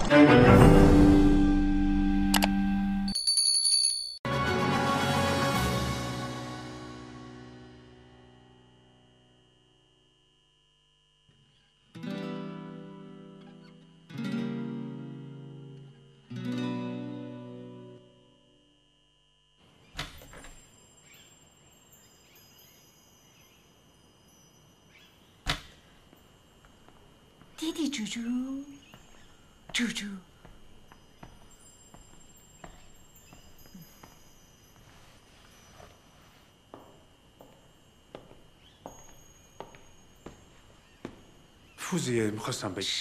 دیدی جوجو؟ جوجو فوزیه میخواستم بگم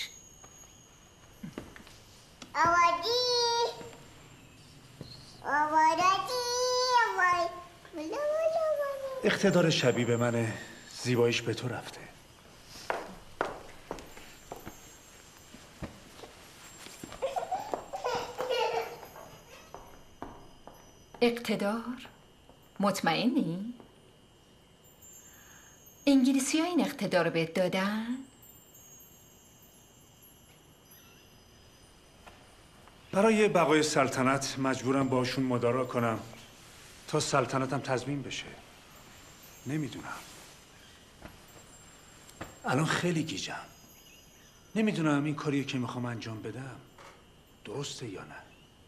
اقتدار شبیه به منه، زیباییش به تو رفته. اقتدار؟ مطمئنی؟ انگلیسی ها این اقتدار رو بهت دادن؟ برای بقای سلطنت مجبورم باشون مدارا کنم تا سلطنتم تضمین بشه. نمیدونم. الان خیلی گیجم. نمیدونم این کاریه که میخوام انجام بدم درسته یا نه.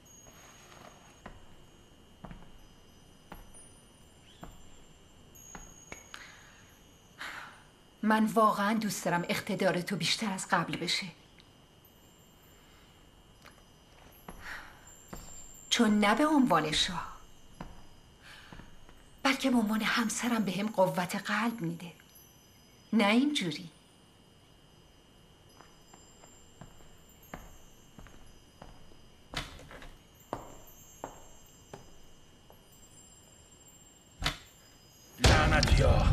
من واقعا دوست دارم اقتدار تو بیشتر از قبل بشه، چون نه به عنوان شاه بلکه به عنوان همسرم بهم قوت قلب میده، نه اینجوری. لعنتیا.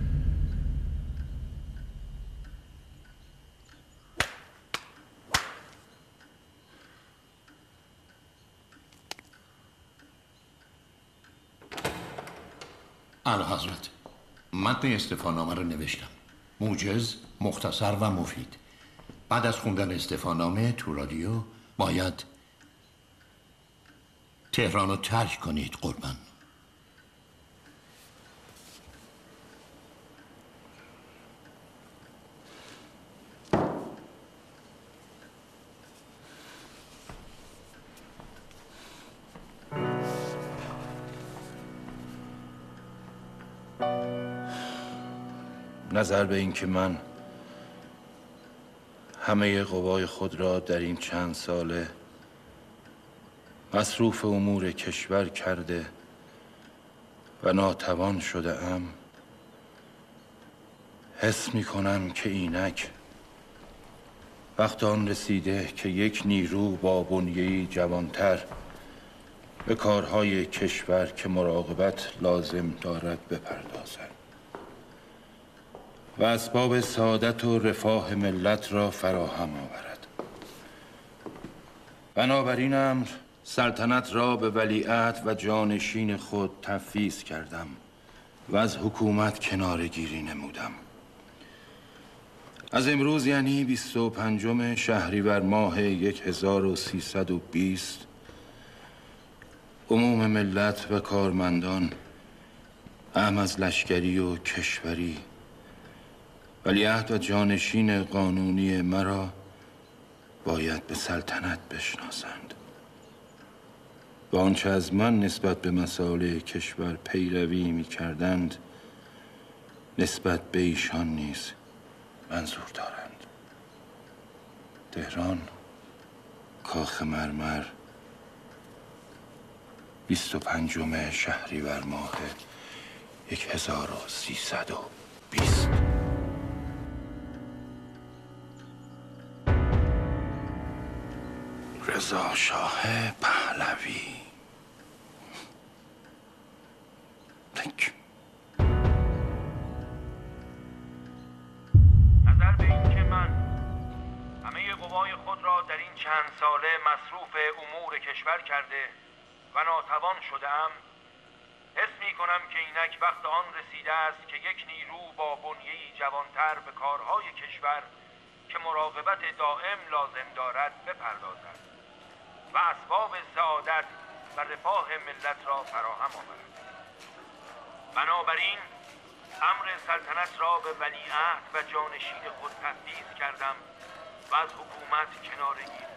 اعلیحضرت، متن استعفانامه رو نوشتم. موجز، مختصر و مفید. بعد از خوندن استعفانامه تو رادیو باید تهران رو ترک کنید قربان. نظر به این که من همه قوای خود را در این چند ساله مصروف امور کشور کرده و ناتوان شده ام، حس می کنم که اینک وقت آن رسیده که یک نیرو با بنیه‌ای جوانتر به کارهای کشور که مراقبت لازم دارد بپردازد و اسباب سعادت و رفاه ملت را فراهم آورد. بنابراین امر سلطنت را به ولیعهد و جانشین خود تفویض کردم و از حکومت کناره‌گیری نمودم. از امروز یعنی 25 شهریور ماه 1320 عموم ملت و کارمندان، اعم از لشکری و کشوری، ولیعهد و جانشین قانونی مرا باید به سلطنت بشناسند و آنچه از من نسبت به مسائل کشور پیروی می کردند نسبت به ایشان نیز منظور دارند. تهران، کاخ مرمر، 25 شهریور ماه 1320. رضا شاه پهلوی. نظر به این که من همه قوای خود را در این چند ساله مصروف امور کشور کرده و ناتوان شده‌ام، حس می کنم که اینک وقت آن رسیده است که یک نیرو با بنیه‌ای جوانتر به کارهای کشور که مراقبت دائم لازم دارد بپردازد و اسباب سعادت و رفاه ملت را فراهم آورد. بنابراین امر سلطنت را به ولیعهد و جانشین خود تفویض کردم و از حکومت کناره گیرم.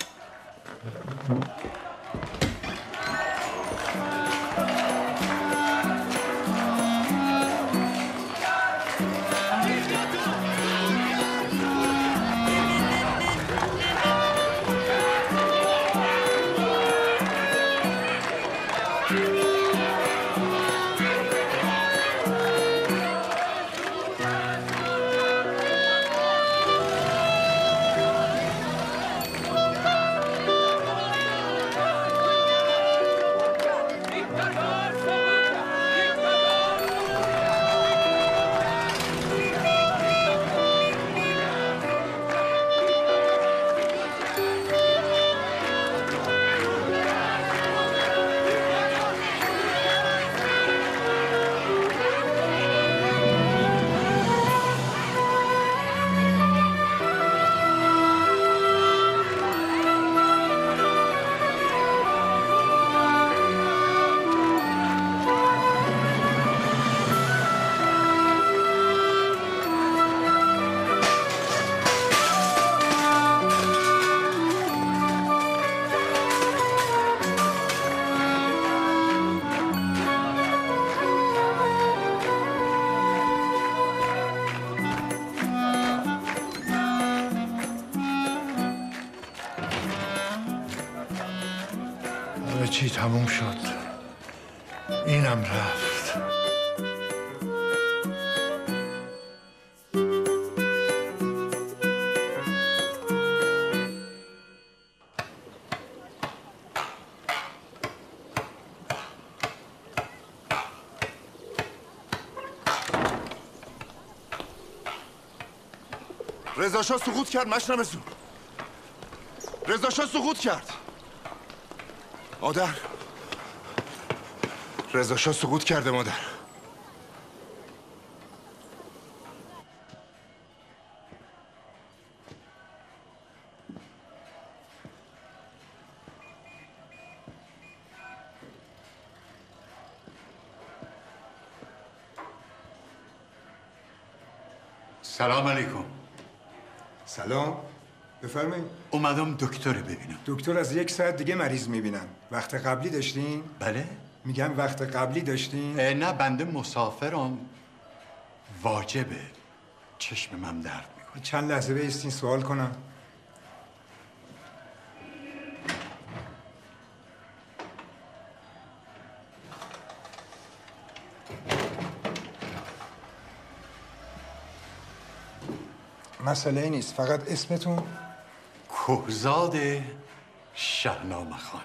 چی تموم شد. اینم رفت. رضا شاه سقوط کرد مشنمسو. رضا شاه سقوط کرد. مادر، رضا شاه سقوط کرده مادر. سلام علیکم. سلام. بفرمایید. اومدم دکتر ببینم. دکتر از 1 ساعت دیگه مریض میبینن. وقت قبلی داشتین؟ بله؟ میگم وقت قبلی داشتین؟ نه بنده مسافرم. واجبه. چشم من درد میکنه. چند لحظه بایستین سوال کنم. مسئله نیست، فقط اسمتون؟ کهزاد شاهنامه خان.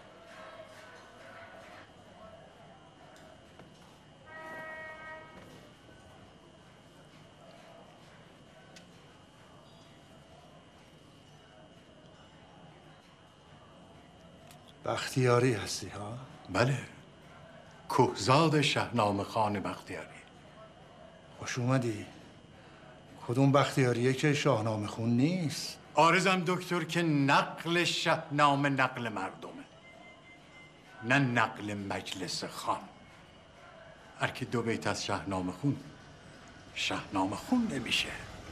بختیاری هستی ها؟ بله، کهزاد شاهنامه خان بختیاری. خوش اومدی. کدوم بختیاریه که شاهنامه خون نیست؟ عارضم دکتر که نقل شاهنامه نقل مردمه، نه نقل مجلس خان. هر کی 2 بیت از شاهنامه خون شاهنامه خون نمیشه.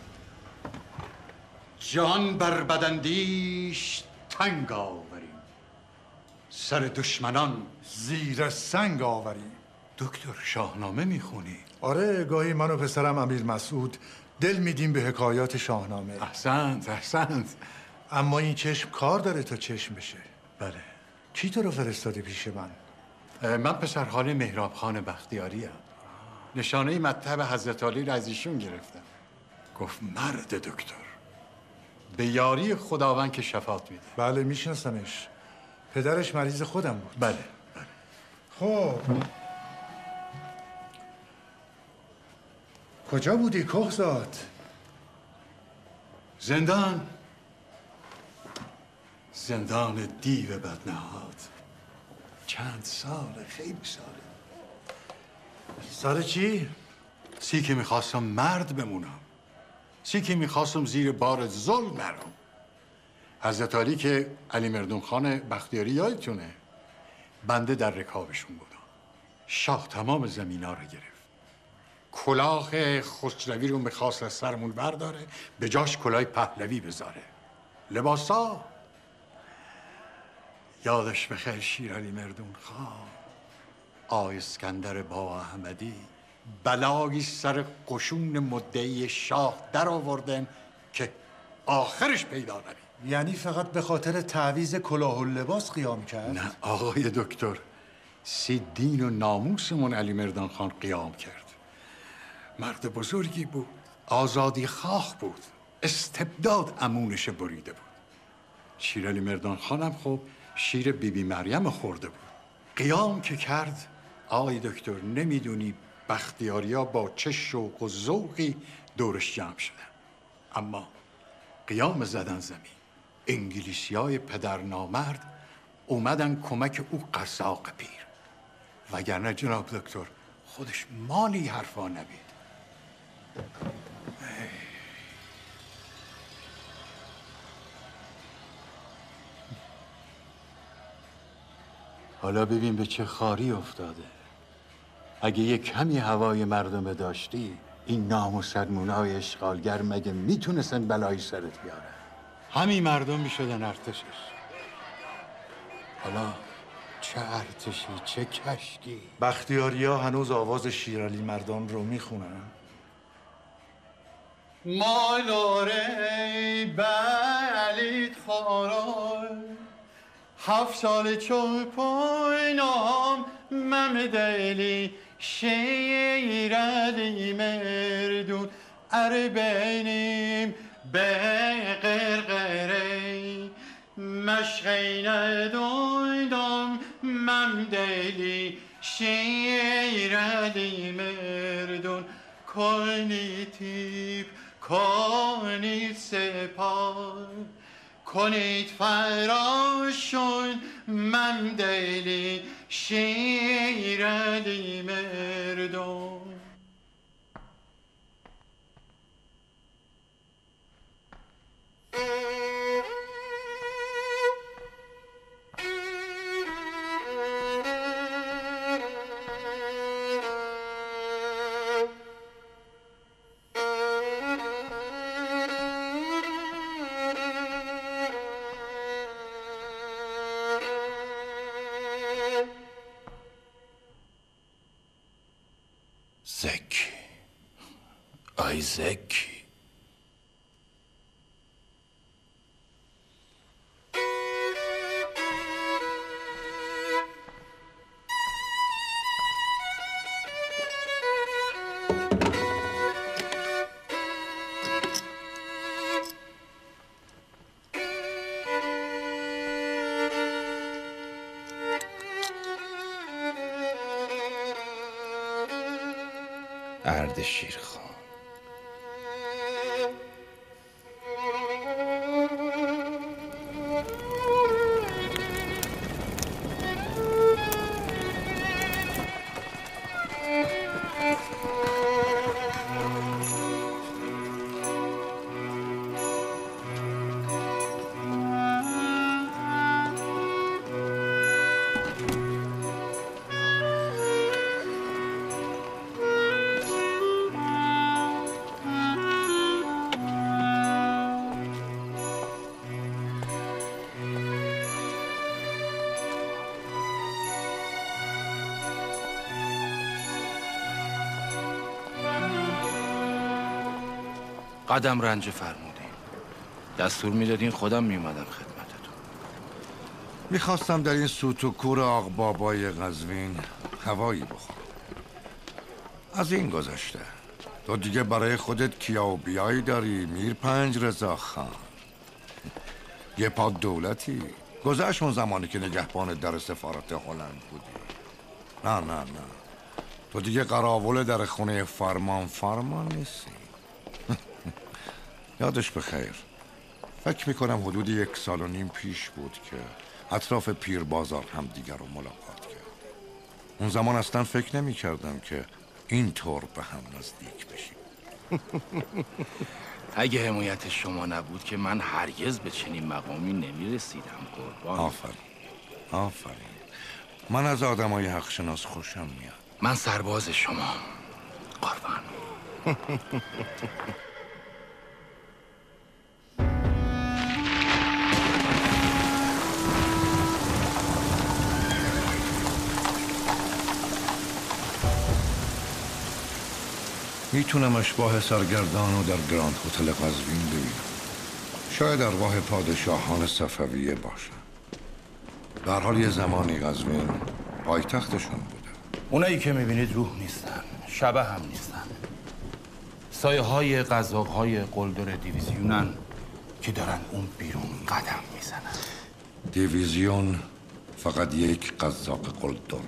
جان بر بداندیش تنگ آوریم، سر دشمنان زیر سنگ آوریم. دکتر شاهنامه میخونی؟ آره، گاهی من و پسرم امیر مسعود دل میدیم به حکایات شاهنامه. احسنت احسنت. اما این چشم کار داره تا چشم بشه. بله. کی تو رو فرستاده پیش من؟ من پسرخاله مهراب خان بختیاری ام. نشانه مطب حضرت علی را از ایشون گرفتم. گفت مرد دکتر، به یاری خداوند که شفاعت میده. بله میشناسمش. پدرش مریض خودم بود. بله بله. خب کجا بودی کهزاد؟ زندان. زندان دیو بدنهاد. چند سال، خیلی ساله. سر چی؟ سی که میخواستم مرد بمونم. چی که میخواستم زیر بار ظلم نرم. حضرت علی که علی مردون خان بختیاری یادتونه، بنده در رکابشون بودم. شاه تمام زمینا رو گرفت. کلاه خسروی رو میخواست از سرمون برداره، به جاش کلاه پهلوی بذاره. لباسا یادش بخیر شیرعلی مردون خان، آقای اسکندر با احمدی بلایی سر قشون مدعی شاه در آوردن که آخرش پیدا نبید. یعنی فقط به خاطر تعویض کلاه و لباس قیام کرد؟ نه آقای دکتر، سی دین و ناموسمون علی مردان خان قیام کرد. مرد بزرگی بود، آزادی خواه بود، استبداد امونش بریده بود. شیرعلی مردان خانم خب شیر بیبی مریم خورده بود. قیام که کرد آقای دکتر نمیدونی بختیاریا با چه شوق و ذوقی دورش جمع شدن. اما قیام زدن زمین، انگلیسیای پدر نامرد اومدن کمک او قزاق پیر، وگرنه جناب دکتر خودش مالی حرفا نبید. حالا ببین به چه خاری افتاده. اگه یه کمی هوای مردم داشتی، این ناموسدمونای اشغالگر مگه میتونستن بلایی سرت بیارن؟ همین مردم میشدن ارتشش. حالا چه ارتشی چه کشتی. بختیاریا هنوز آواز شیرعلی مردان رو میخونن؟ مالاره بلید خارای 7 سال چون پاینام ممدلی شیرعلی مردون اربنیم به قرقره مشغی ندویدم ممدلی شیرعلی مردون کنید تیب کنید سپاه کنید فراشون ممدلی شیرعلی مردون. زکی آی زکی اردشیرخان. قدم رنج فرمودین، دستور میدادین خودم میومدم خدمتتون. میخواستم در این سوت و کور آق بابای قزوین هوایی بخورم. از این گذشته تو دیگه برای خودت کیا و بیایی داری میر پنج رضا خان. یه پا دولتی گذشت اون زمانی که نگهبان در سفارت هلند بودی. نه تو دیگه قراول در خونه فرمان نیستی. یادش بخیر، فکر میکنم حدود 1.5 سال پیش بود که اطراف پیر بازار هم دیگر رو ملاقات کرد. اون زمان اصلا فکر نمی کردم که این طور به هم نزدیک بشیم. اگه حمایت شما نبود که من هرگز به چنین مقامی نمیرسیدم قربان. آفرین. من از آدمای حق شناس خوشم میاد. من سرباز شما قربان. میتونم اشباح سرگردان رو در گراند هتل قزوین ببینم. شاید ارواح پادشاهان صفویه باشن. به هر حال یه زمانی قزوین پایتختشون بوده. اونایی که میبینید روح نیستن، شبه هم نیستن. سایه های قزاق های قلدر دیویزیونن که دارن اون بیرون قدم میزنن. دیویزیون فقط یک قزاق قلدر داره،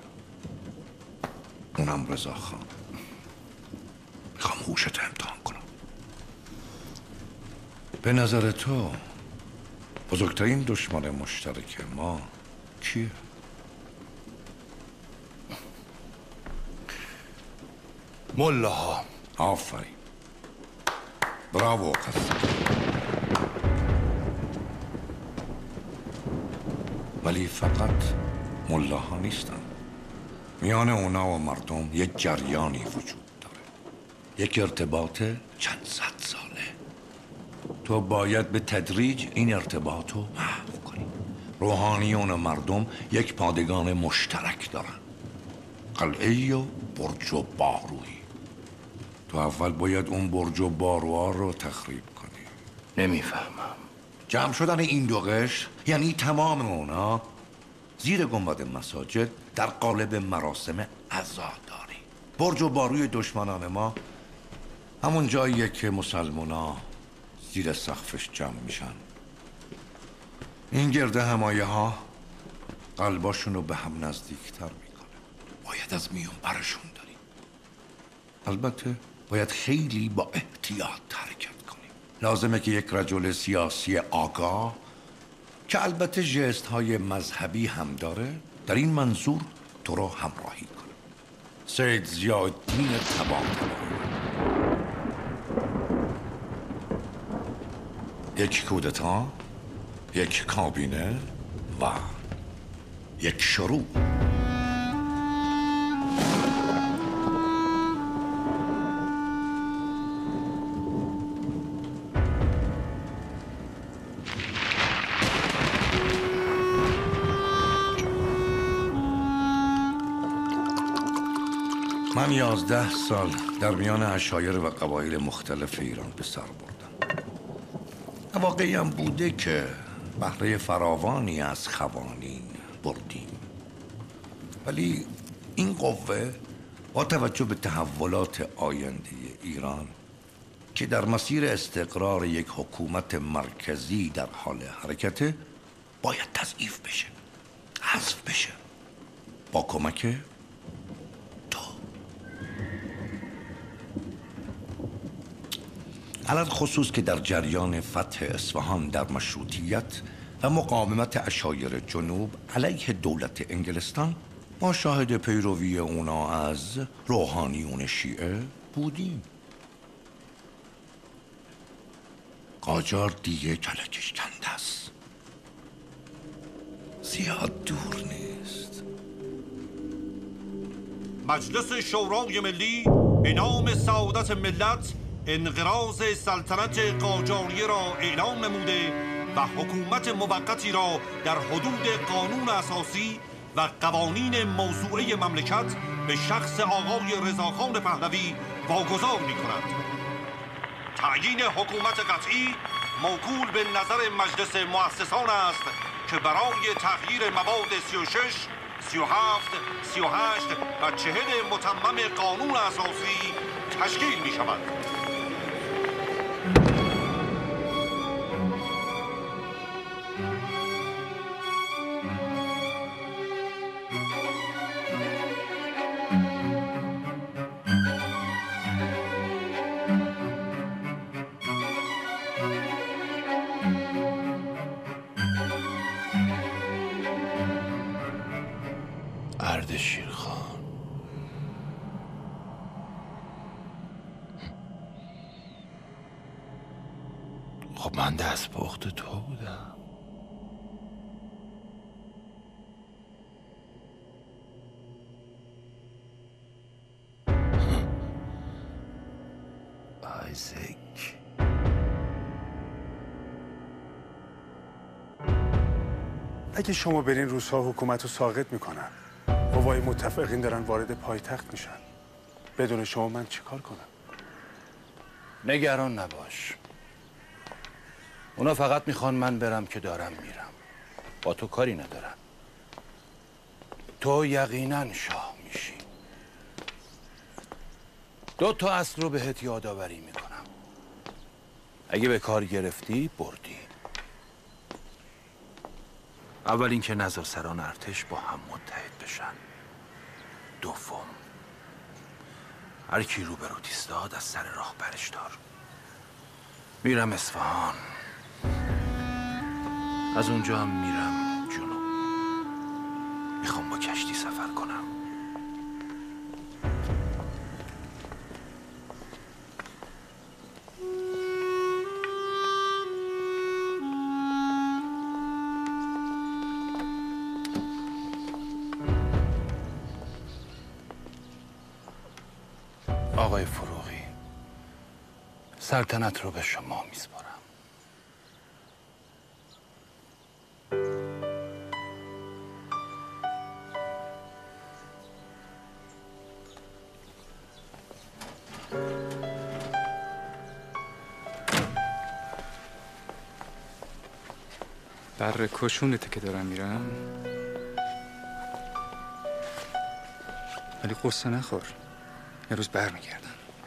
اونم رضا خان. میخوام هوشت امتحان کنم. به نظر تو بزرگترین دشمن مشترک ما کیه؟ ملاها. آفرین. براو قزاق. ولی فقط ملاها نیستن. میان اونا و مردم یک جریانی وجود داره، یک ارتباط چند صد ساله. تو باید به تدریج این ارتباط رو محو کنی. روحانیون و مردم یک پادگان مشترک دارن، قلعه‌ای و برج و بارویی. تو اول باید اون برج و باروها رو تخریب کنی. نمیفهمم. جمع شدن این دو قشر یعنی تمام اونا زیر گنبد مساجد در قالب مراسم عزاداری. برج و باروی دشمنان ما همون جاییه که مسلمونا زیر سقفش جمع میشن. این گرده همایه ها قلباشون رو به هم نزدیکتر میکنه. باید از میون برشون داریم. البته باید خیلی با احتیاط حرکت کنیم. لازمه که یک رجل سیاسی آگاه که البته ژست های مذهبی هم داره در این منظور تو رو همراهی کنه. سید ضیاءالدین طباطبایی. یک کودتا، یک کابینه و یک شروع. من 11 سال در میان عشایر و قبایل مختلف ایران به سر بردم. واقعی هم بوده که بهره فراوانی از خوانین بردیم. ولی این قوه با توجه به تحولات آینده ایران که در مسیر استقرار یک حکومت مرکزی در حال حرکته باید تضعیف بشه، حذف بشه با کمک علل خصوص که در جریان فتح اصفهان در مشروطیت و مقاومت عشایر جنوب علیه دولت انگلستان ما شاهد پیروی اونا از روحانیون شیعه بودیم. قاجار دیگه کلکش کنده است، زیاد دور نیست. مجلس شورای ملی به نام سعادت ملت انقراض سلطنت قاجاریه را اعلام نموده و حکومت موقتی را در حدود قانون اساسی و قوانین موضوعه مملکت به شخص آقای رضاخان پهلوی واگذار می کند. تعیین حکومت قطعی موکول به نظر مجلس مؤسسان است که برای تغییر مواد 36 37 38 و 40 متمم قانون اساسی تشکیل می شود. اردشیر خان من دست پخت تو بودم. آیزک. اگه شما برین روس‌ها حکومت رو ساقط میکنن، قوای متفقین دارن وارد پایتخت میشن، بدون شما من چیکار کنم؟ نگران نباش. اونا فقط میخوان من برم که دارم میرم. با تو کاری ندارم. تو یقینا شاه میشی. 2 تا اصل رو بهت یادآوری میکنم. اگه به کار گرفتی بردی. اول اینکه نزاسران ارتش با هم متحد بشن. دوم، هر کی روبروت ایستاد از سر راه برش دار. میرم اصفهان. از اونجا هم میرم جنوب. میخوام با کشتی سفر کنم. آقای فروغی، سلطنت رو به شما میسپارم. بر کشونته که دارم میرم، ولی قصه نخور، یه روز برمیگردم.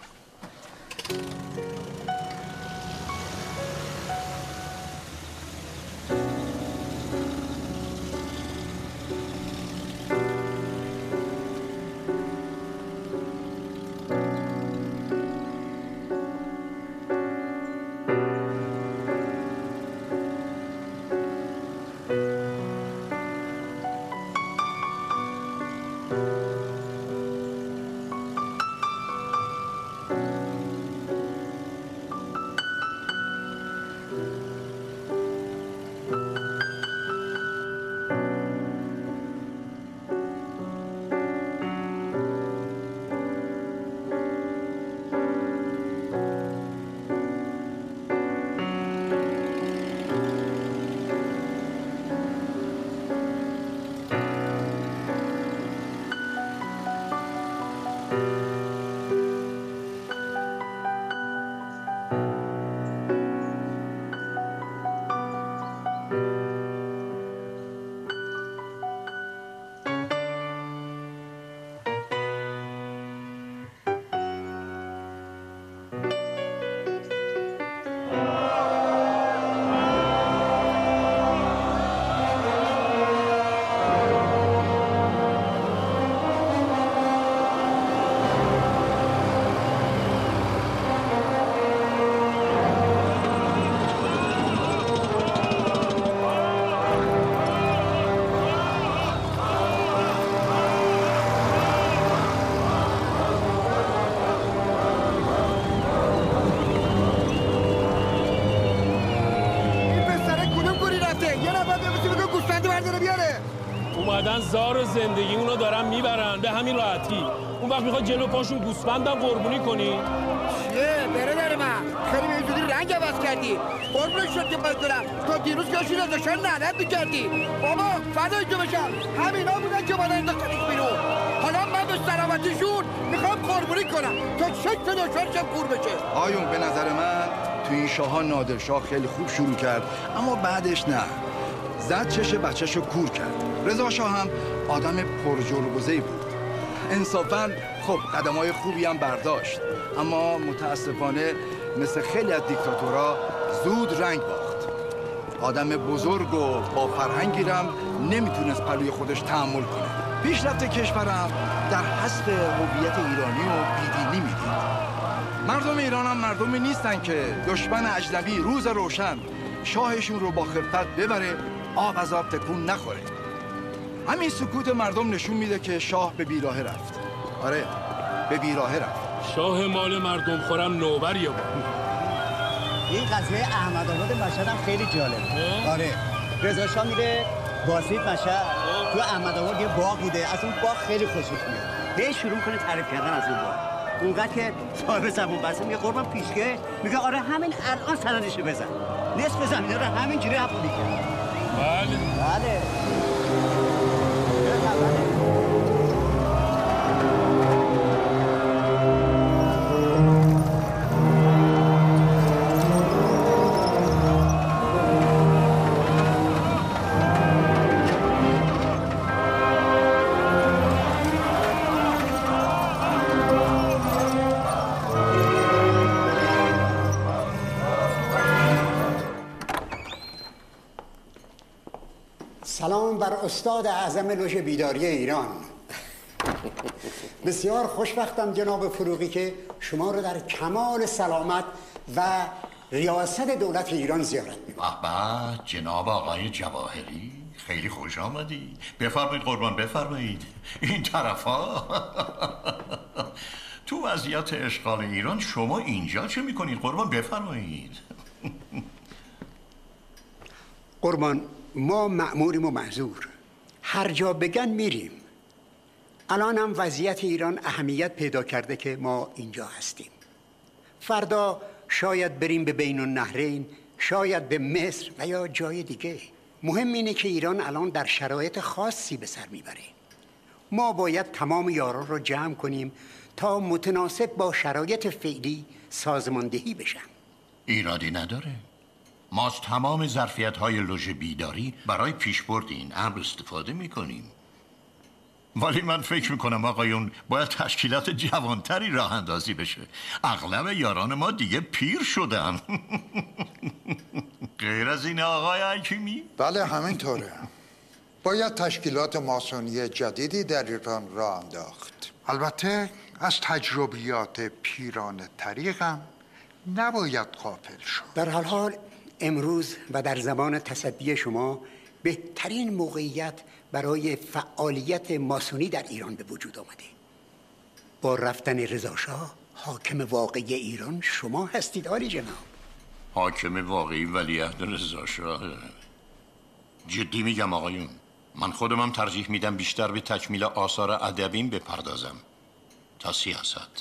زار زندگی اونو دارن میبرن به همین راحتی. اون وقت میخواد جلو پاشون گوسفندم قربونی کنی؟ چیه برادر من؟ خیلی به اینجوری رنگ عوض کردی. قربونش شد که باید دارم. تو دیروز کشی رو داشتن لعنت میکردی. بابا فدای تو بشم. همینا بودن که باید انداختنش بیرون. حالا من به سلامتیشون میخوام قربونی کنم تا 6 تا دشمنشم کور بشه. آیون به نظر من تو این شاهان نادرشاه خیلی خوب شروع کرد، اما بعدش نه. زد چش بچه‌شو کور کرد. رضا شاه هم آدم پرجربوزه‌ای بود. انصافاً خب قدم‌های خوبی هم برداشت، اما متاسفانه مثل خیلی از دیکتاتورها زود رنگ باخت. آدم بزرگ و با فرهنگی رم نمیتونست پلوی خودش تحمل کنه. پیشرفت کشورم در حذف هویت ایرانی و بیدینی میدید. مردم ایران هم مردمی نیستن که دشمن اجنبی روز روشن شاهشون رو با خفت ببره آب از آب تکون نخوره. همین سکوت مردم نشون میده که شاه به بیراهه رفت. آره به بیراهه رفت. شاه مال مردم خورم نوبریه با. این قضیه احمدآباد مشهد هم خیلی جالبه. آره رضا شاه میره بازدید مشهد، تو احمدآباد یه باغ دیده، از اون باغ خیلی خوشش میاد. به شروع میکنه تعریف کردن از اون باغ. اونقدر که صاحب زبون بسته میگه قربان پیشگه، میگه آره همین الان سندشو بزن. نصف زمین رو همینجوری حفظی کرد. بله. سلام بر استاد اعظم لوژ بیداری ایران. بسیار خوشبختم جناب فروغی که شما رو در کمال سلامت و ریاست دولت ایران زیارت می‌کنم. به جناب آقای جواهری خیلی خوش آمدی. بفرمایید قربان بفرمایید. این طرفا تو وضعیت اشغال ایران شما اینجا چه میکنید قربان بفرمایید. قربان ما مأموریم و معذور، هر جا بگن میریم. الان هم وضعیت ایران اهمیت پیدا کرده که ما اینجا هستیم. فردا شاید بریم به بین النهرین، شاید به مصر و یا جای دیگه. مهم اینه که ایران الان در شرایط خاصی به سر میبره. ما باید تمام یاران رو جمع کنیم تا متناسب با شرایط فعلی سازماندهی بشن. ایرادی نداره. ما از تمام ظرفیت‌های لوژ بیداری برای پیشبرد این امر استفاده می‌کنیم. ولی من فکر می‌کنم آقایون باید تشکیلات جوانتری راه اندازی بشه. اغلب یاران ما دیگه پیر شدن. غیر از این آقای حکیمی؟ بله همینطوره. باید تشکیلات ماسونی جدیدی در ایران راه انداخت. البته از تجربیات پیران طریقم نباید غافل شد. در هر حال امروز و در زمان تصدی شما بهترین موقعیت برای فعالیت ماسونی در ایران به وجود آمده. با رفتن رضا شاه حاکم واقعی ایران شما هستید عالی جناب. حاکم واقعی ولیعهد رضا شاه؟ جدی میگم آقایون، من خودمم ترجیح میدم بیشتر به تکمیل آثار ادبیم بپردازم تا سیاست.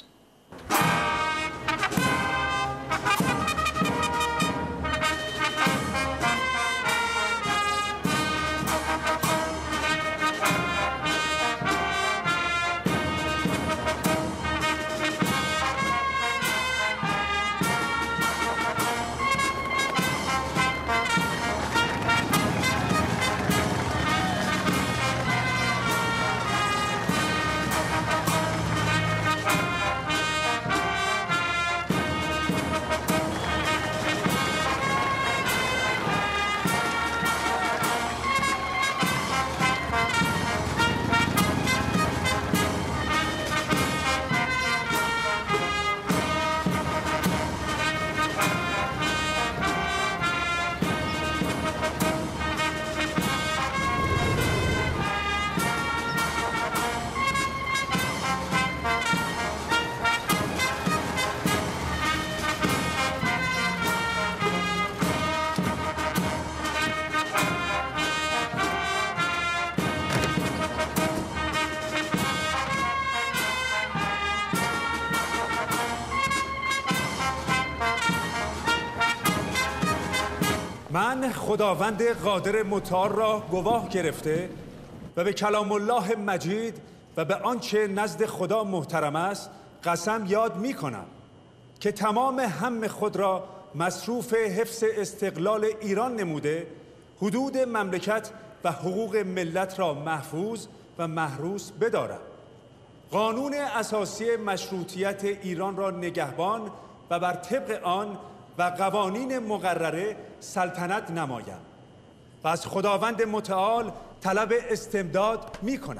من خداوند قادر متعال را گواه گرفته و به کلام الله مجید و به آنچه نزد خدا محترم است قسم یاد می کنم که تمام هم خود را مصروف حفظ استقلال ایران نموده، حدود مملکت و حقوق ملت را محفوظ و محروس بدارم. قانون اساسی مشروطیت ایران را نگهبان و بر طبق آن و قوانین مقرره سلطنت نمایم و از خداوند متعال طلب استمداد می کنم.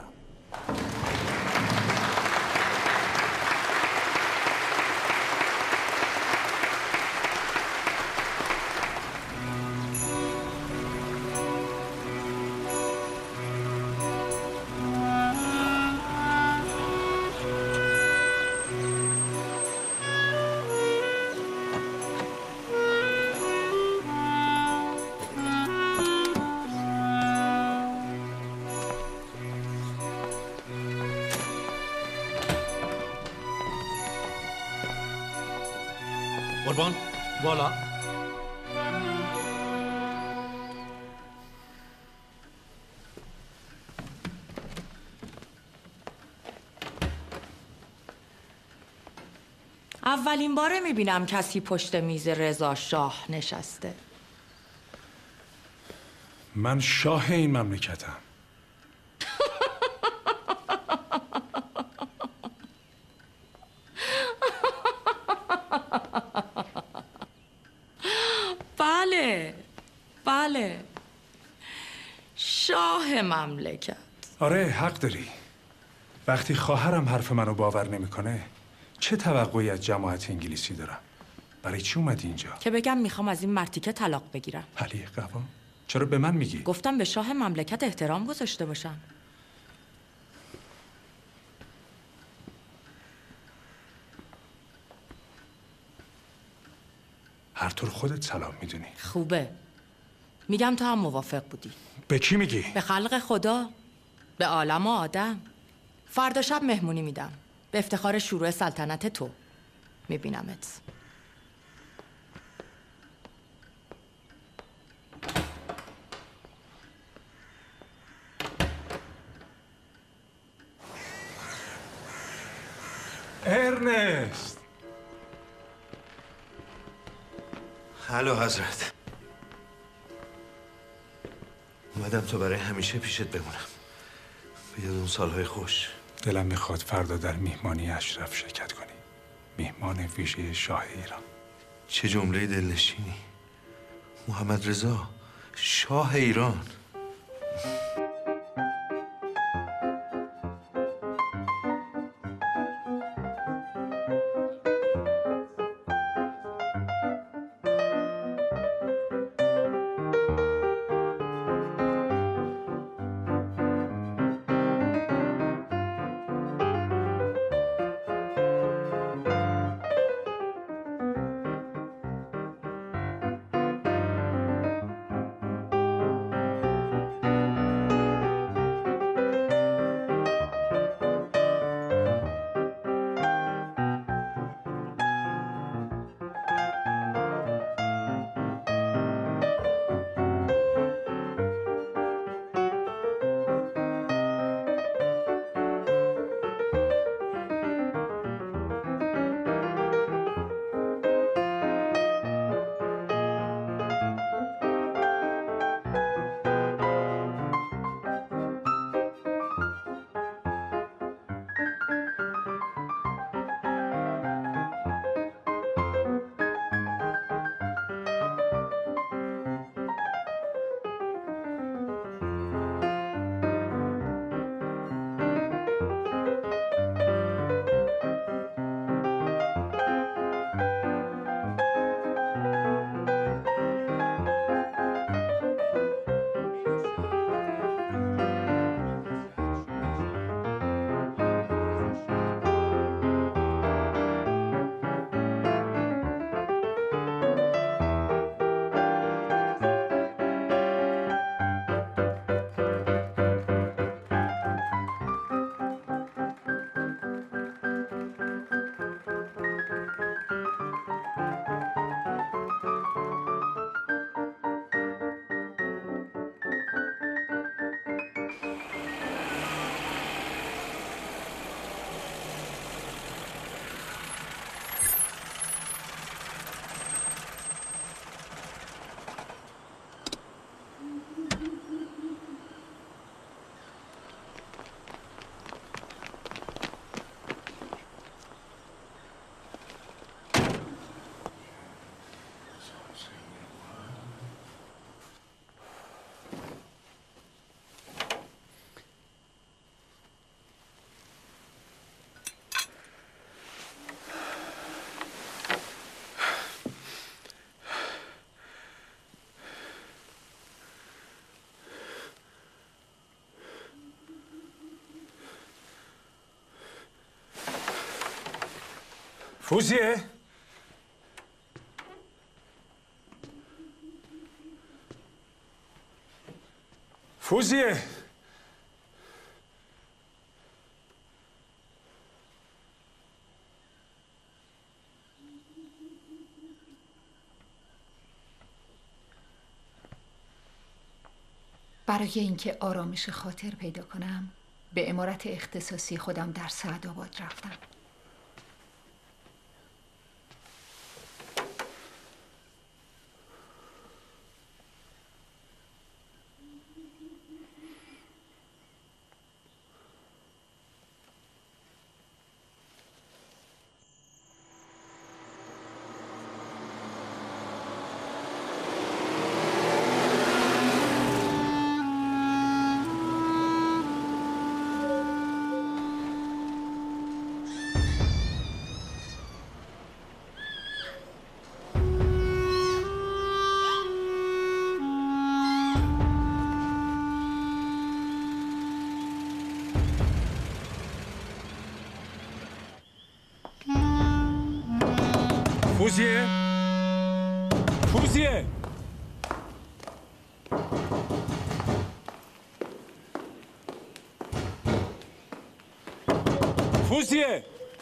قربان والا. اولین باره میبینم کسی پشت میز رضا شاه نشسته. من شاه این مملکتم. بله بله، شاه مملکت. آره حق داری. وقتی خواهرم حرف منو باور نمیکنه چه توقعی از جماعت انگلیسی دارم؟ برای چی اومدی اینجا؟ که بگم میخوام از این مرتیکه طلاق بگیرم. علی قوام چرا به من میگی؟ گفتم به شاه مملکت احترام گذاشته باشن. هر طور خودت سلام میدونی. خوبه. میگم تو هم موافق بودی. به کی میگی؟ به خلق خدا، به عالم و آدم. فردا شب مهمونی میدم به افتخار شروع سلطنت تو. میبینمت. ارنست. هلو حضرت. اومدم تا برای همیشه پیشت بمونم. به یاد اون سالهای خوش. دلم میخواد فردا در میهمانی اشرف شرکت کنی. میهمان ویژه شاه ایران. چه جمله دلنشینی. محمد رضا شاه ایران. فوزیه؟ فوزیه؟ برای اینکه آرامش خاطر پیدا کنم به عمارت اختصاصی خودم در سعدآباد رفتم. فوزیه؟ فوزیه؟ فوزیه؟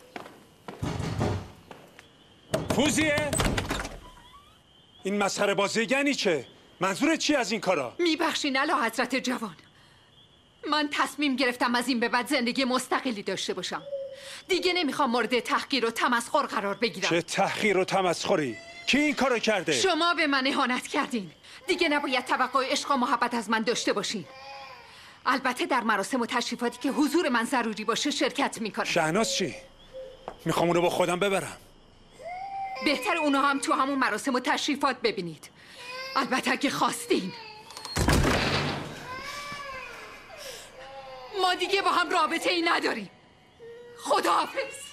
فوزیه؟ این مسخره بازی یعنی چه؟ منظورت چی از این کارا؟ میبخشین اعلی حضرت جوان. من تصمیم گرفتم از این به بعد زندگی مستقلی داشته باشم. دیگه نمیخوام مورد تحقیر و تمسخر قرار بگیرم. چه تحقیر و تمسخری؟ کی این کارو کرده؟ شما به من اهانت کردین. دیگه نباید توقع عشق و محبت از من داشته باشین. البته در مراسم و تشریفاتی که حضور من ضروری باشه شرکت میکنم. شهناز چی؟ میخوام اونو با خودم ببرم. بهتر اونو هم تو همون مراسم و تشریفات ببینید. البته اگه خواستین. ما دیگه با هم رابطه ای نداریم. خداحافظ.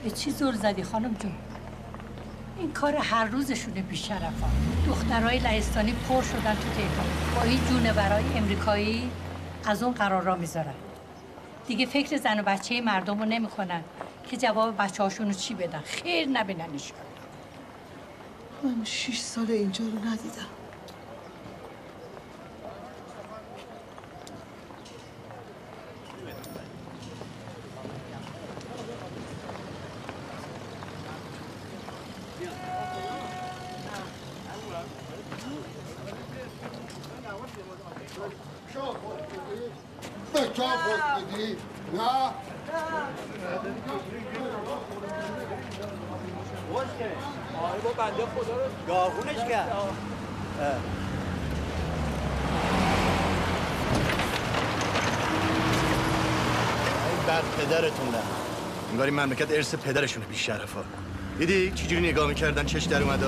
به چی زور زدی خانم جون؟ این کار هر روزشونه بی‌شرفا. دخترای لهستانی پر شدن تو تهران با این جونورای امریکایی از اون قرارا میذارن. دیگه فکر زن و بچه مردم رو نمیکنن که جواب بچه هاشونو چی بدن. خیر نبینن ایشون. من 6 سال اینجا رو ندیدم. نه آره با بنده خدا رو داغونش کرد. این بر پدرتونه. انگار این مملکت ارث پدرشونه بی‌شرفا. دیدی چجوری نگاه میکردن چش در اومده؟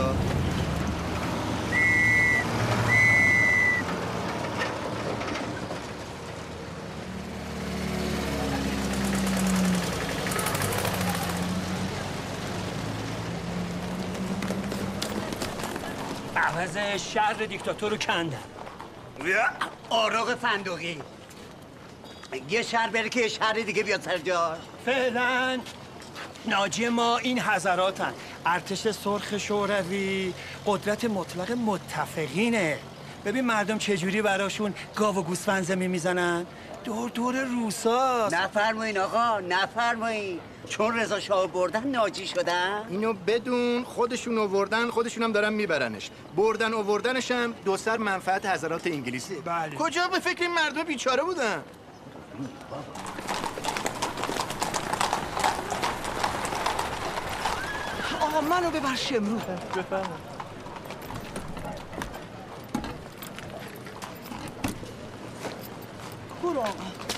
عوض شهر دیکتاتور رو کندن. آراغ فندقی یه شهر بره که یه شهر دیگه بیاد سر جاش. فعلا ناجی ما این حضراتن. ارتش سرخ شوروی قدرت مطلق متفقینه. ببین مردم چجوری براشون گاو و گوسفند زمین میزنن. دور دور روساست. نفرمایین آقا نفرمایین. چون رضا شاه بردن ناجی شدن. اینو بدون خودشون آوردن، خودشون هم دارن میبرنش. بردن آوردنش هم دو سر منفعت حضرات انگلیسی. بله. کجا به فکر این مردم بیچاره بودن؟ آقا منو ببر شمرو. بفرمایید. برو آقا.